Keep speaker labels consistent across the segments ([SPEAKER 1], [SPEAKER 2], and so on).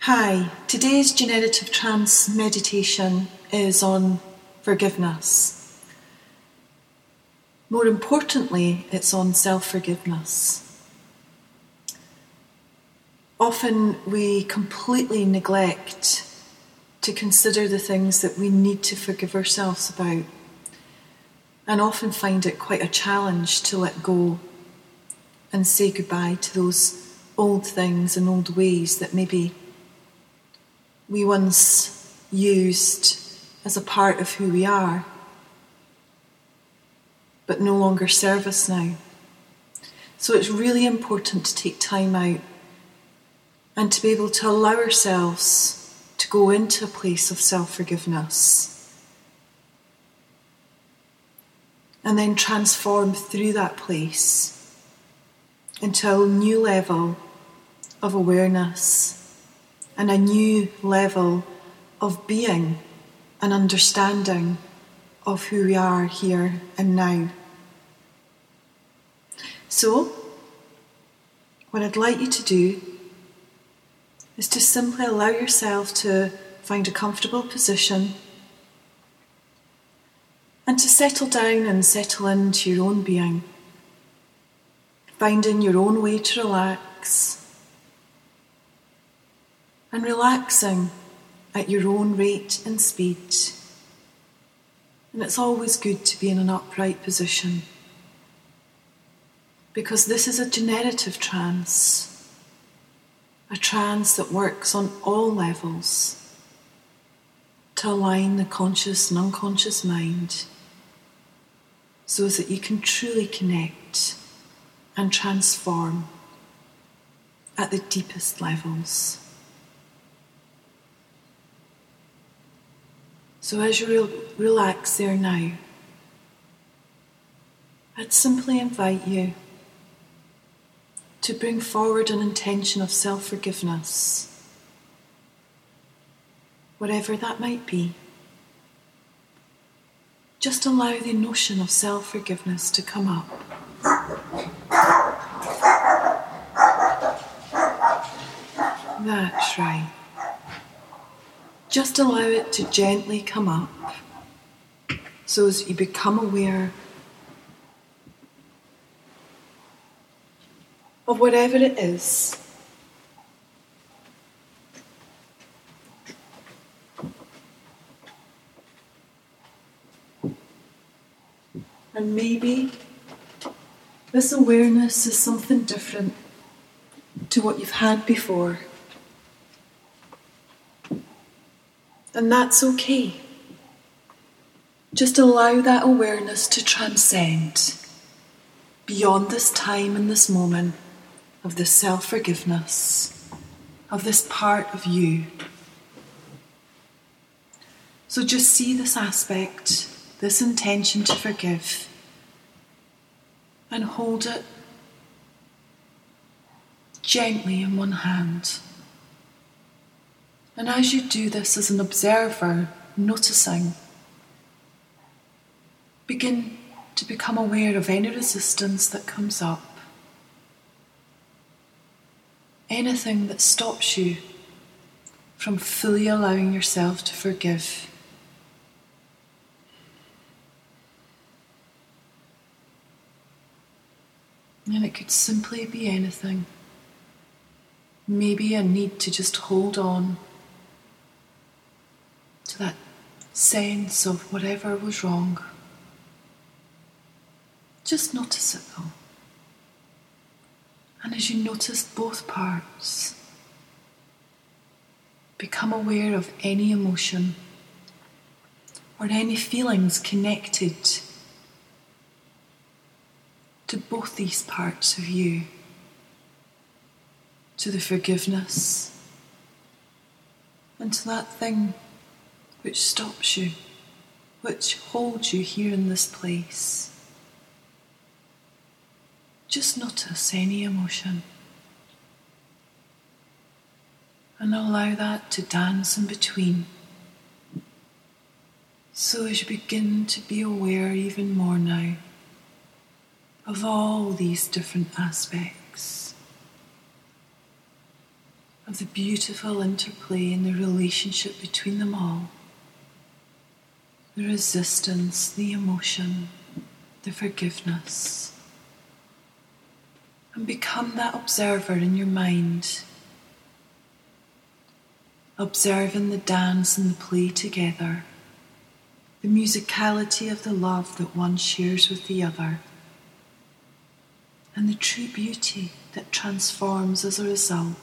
[SPEAKER 1] Hi, today's generative trance meditation is on forgiveness. More importantly, it's on self-forgiveness. Often we completely neglect to consider the things that we need to forgive ourselves about, and often find it quite a challenge to let go and say goodbye to those old things and old ways that maybe we once used as a part of who we are, but no longer serve us now. So it's really important to take time out and to be able to allow ourselves to go into a place of self-forgiveness and then transform through that place into a new level of awareness and a new level of being and understanding of who we are here and now. So, what I'd like you to do is to simply allow yourself to find a comfortable position and to settle down and settle into your own being, finding your own way to relax and relaxing at your own rate and speed. And it's always good to be in an upright position, because this is a generative trance, a trance that works on all levels to align the conscious and unconscious mind so that you can truly connect and transform at the deepest levels. So as you relax there now, I'd simply invite you to bring forward an intention of self-forgiveness, whatever that might be. Just allow the notion of self-forgiveness to come up. That's right. Just allow it to gently come up so as you become aware of whatever it is. And maybe this awareness is something different to what you've had before. And that's okay. Just allow that awareness to transcend beyond this time and this moment of this self-forgiveness, of this part of you. So just see this aspect, this intention to forgive, and hold it gently in one hand. And as you do this as an observer, noticing, begin to become aware of any resistance that comes up, anything that stops you from fully allowing yourself to forgive. And it could simply be anything. Maybe a need to just hold on to that sense of whatever was wrong. Just notice it though. And as you notice both parts, become aware of any emotion or any feelings connected to both these parts of you, to the forgiveness and to that thing which stops you, which holds you here in this place. Just notice any emotion and allow that to dance in between. So as you begin to be aware even more now of all these different aspects, of the beautiful interplay in the relationship between them all. The resistance, the emotion, the forgiveness. And become that observer in your mind, observing the dance and the play together, the musicality of the love that one shares with the other, and the true beauty that transforms as a result,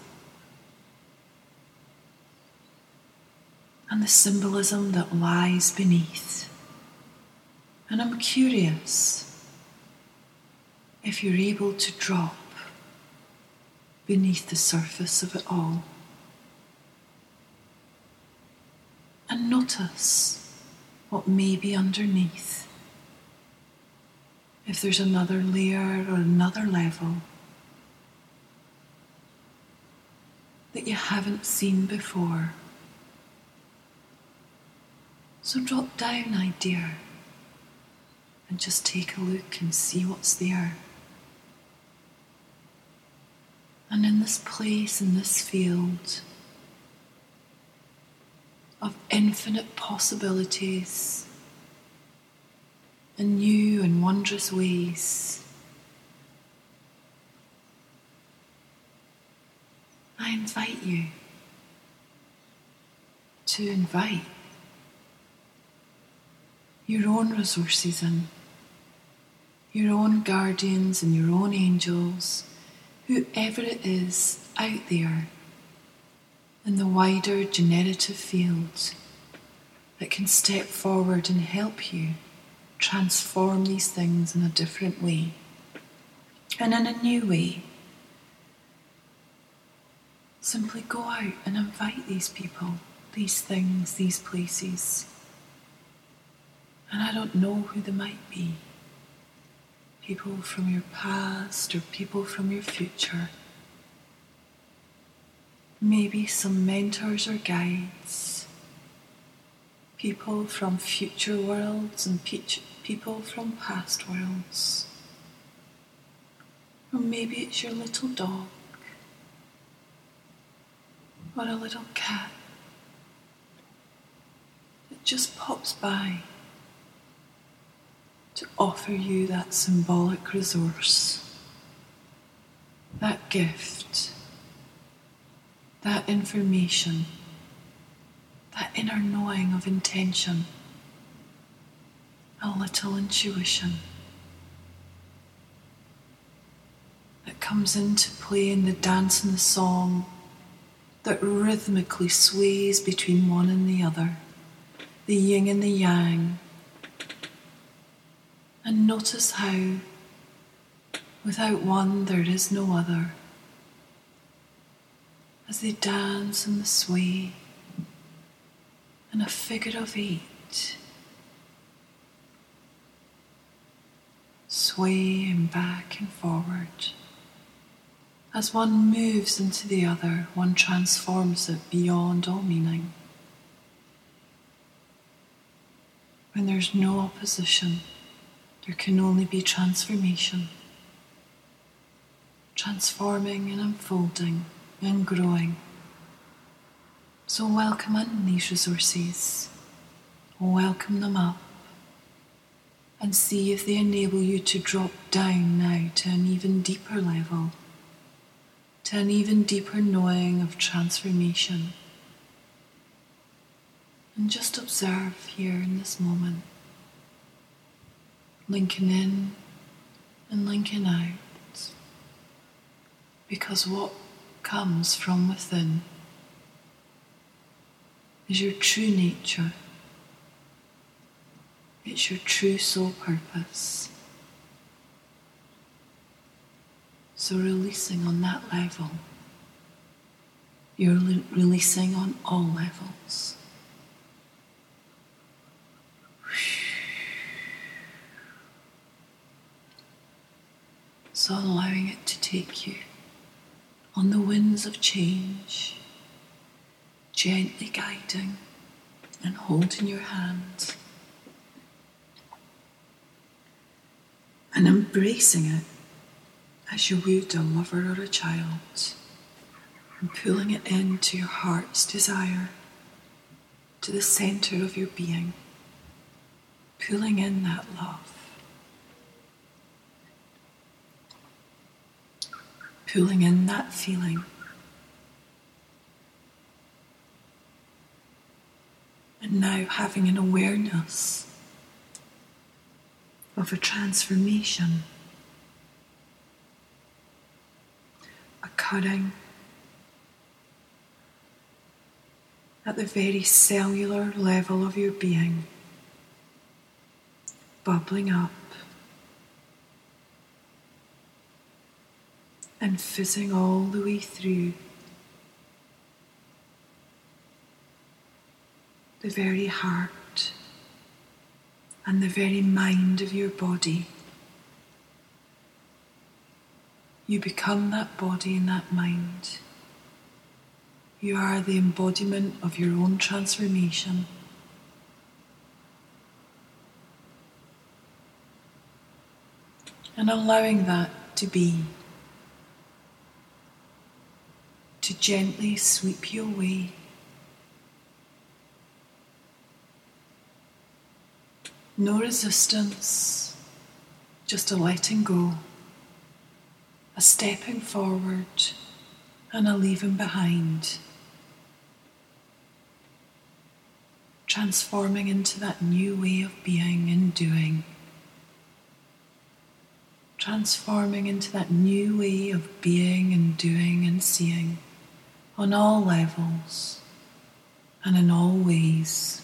[SPEAKER 1] and the symbolism that lies beneath. And I'm curious if you're able to drop beneath the surface of it all and notice what may be underneath. If there's another layer or another level that you haven't seen before. So drop down, idea, and just take a look and see what's there. And in this place, in this field of infinite possibilities in new and wondrous ways, I invite you to invite your own resources in, your own guardians and your own angels, whoever it is out there in the wider generative field that can step forward and help you transform these things in a different way and in a new way. Simply go out and invite these people, these things, these places. And I don't know who they might be. People from your past or people from your future. Maybe some mentors or guides. People from future worlds and people from past worlds. Or maybe it's your little dog. Or a little cat that just pops by to offer you that symbolic resource, that gift, that information, that inner knowing of intention, a little intuition that comes into play in the dance and the song that rhythmically sways between one and the other, the yin and the yang. And notice how, without one, there is no other. As they dance and the sway, in a figure of 8, swaying back and forward. As one moves into the other, one transforms it beyond all meaning. When there's no opposition, there can only be transformation. Transforming and unfolding and growing. So welcome in these resources. Welcome them up. And see if they enable you to drop down now to an even deeper level. To an even deeper knowing of transformation. And just observe here in this moment. Linking in and linking out. Because what comes from within is your true nature. It's your true soul purpose. So releasing on that level, you're releasing on all levels. So allowing it to take you on the winds of change, gently guiding and holding your hand and embracing it as you would a lover or a child, and pulling it into your heart's desire, to the centre of your being, pulling in that love, pulling in that feeling. And now having an awareness of a transformation occurring at the very cellular level of your being, bubbling up and fizzing all the way through the very heart and the very mind of your body. You become that body and that mind. You are the embodiment of your own transformation. And allowing that to be, to gently sweep you away. No resistance, just a letting go, a stepping forward and a leaving behind. Transforming into that new way of being and doing. Transforming into that new way of being and doing and seeing on all levels and in all ways.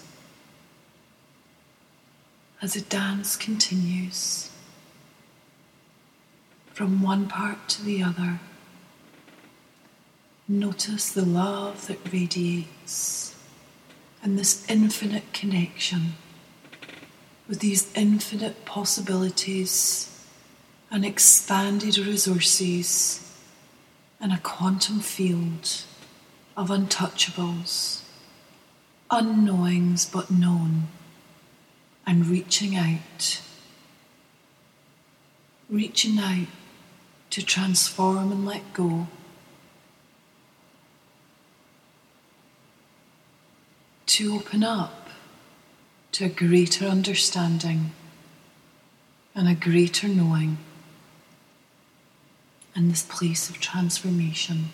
[SPEAKER 1] As the dance continues from one part to the other, notice the love that radiates and this infinite connection with these infinite possibilities and expanded resources and a quantum field of untouchables, unknowings but known, and reaching out to transform and let go, to open up to a greater understanding and a greater knowing in this place of transformation.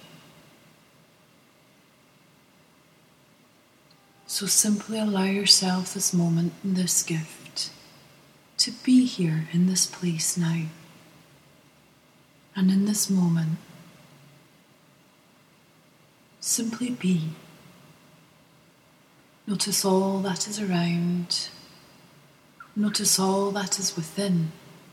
[SPEAKER 1] So simply allow yourself this moment and this gift to be here in this place now. And in this moment, simply be. Notice all that is around. Notice all that is within.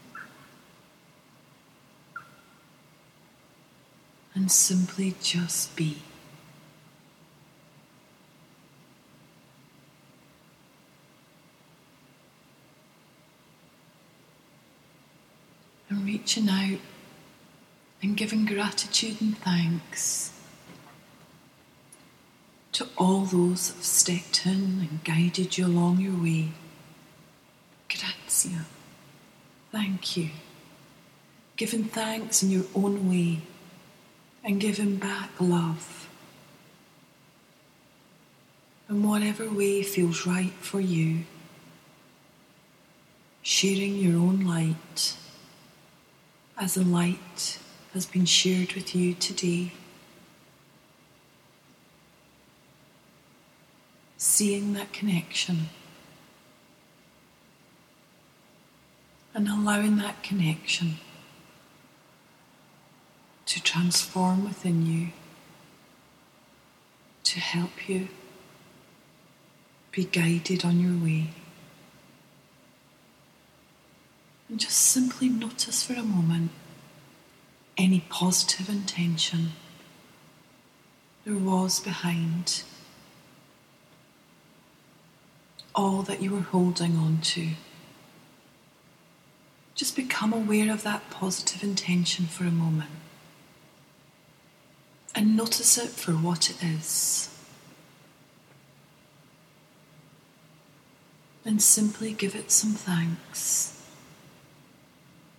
[SPEAKER 1] And simply just be. And reaching out and giving gratitude and thanks to all those that have stepped in and guided you along your way. Grazie. Thank you. Giving thanks in your own way and giving back love. In whatever way feels right for you. Sharing your own light as the light has been shared with you today. Seeing that connection and allowing that connection to transform within you, to help you be guided on your way. And just simply notice for a moment any positive intention there was behind all that you were holding on to. Just become aware of that positive intention for a moment and notice it for what it is. And simply give it some thanks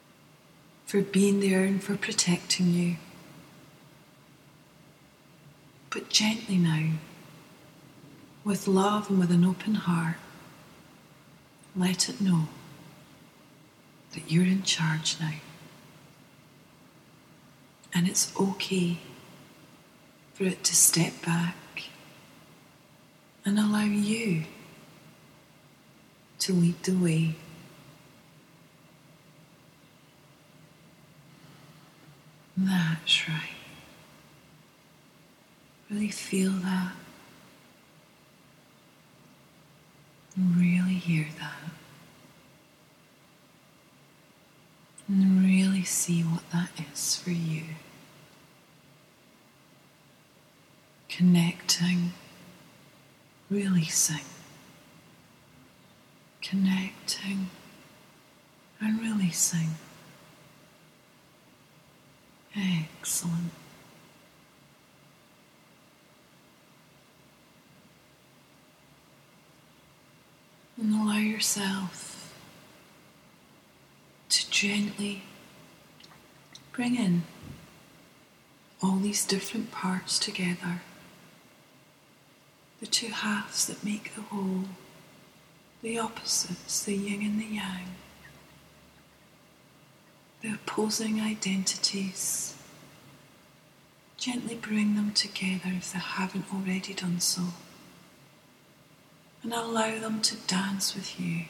[SPEAKER 1] for being there and for protecting you. But gently now, with love and with an open heart, let it know that you're in charge now. And it's okay for it to step back and allow you to lead the way. That's right. Really feel that. And really hear that. And really see what that is for you. Connecting, releasing. Connecting and releasing. Excellent. And allow yourself to gently bring in all these different parts together. The two halves that make the whole, the opposites, the yin and the yang, the opposing identities. Gently bring them together if they haven't already done so, and allow them to dance with you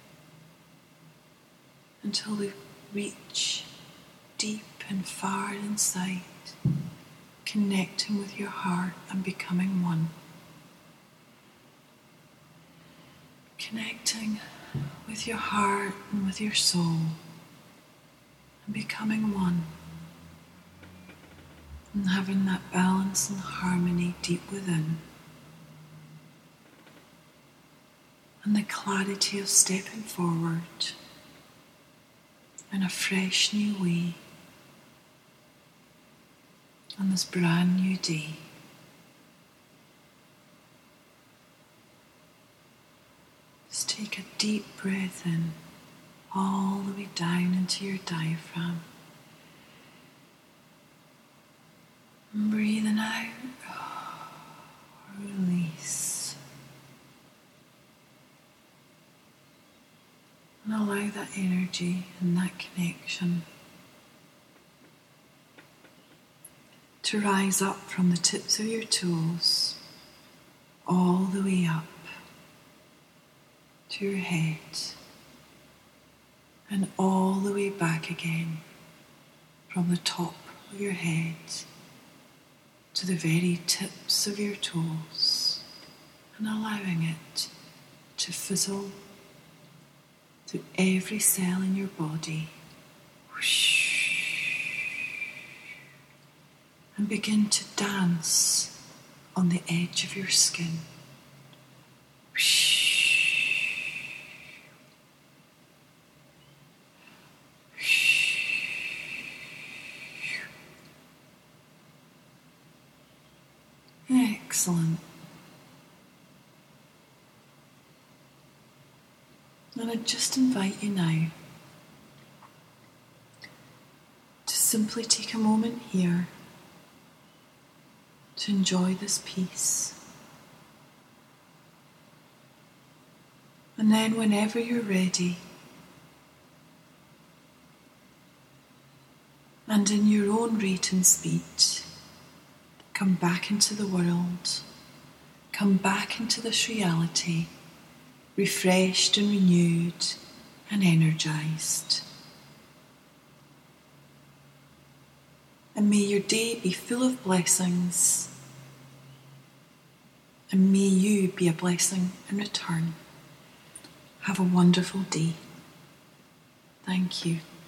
[SPEAKER 1] until they reach deep and far inside, connecting with your heart and becoming one. Connecting with your heart and with your soul and becoming one. And having that balance and harmony deep within. And the clarity of stepping forward in a fresh new way on this brand new day. Just take a deep breath in, all the way down into your diaphragm. And breathing out, release. And allow that energy and that connection to rise up from the tips of your toes all the way up to your head and all the way back again from the top of your head to the very tips of your toes, and allowing it to fizzle through every cell in your body. And begin to dance on the edge of your skin. Excellent. And I just invite you now to simply take a moment here to enjoy this peace. And then whenever you're ready, and in your own rate and speed, come back into the world, come back into this reality, refreshed and renewed and energized. And may your day be full of blessings, and may you be a blessing in return. Have a wonderful day. Thank you.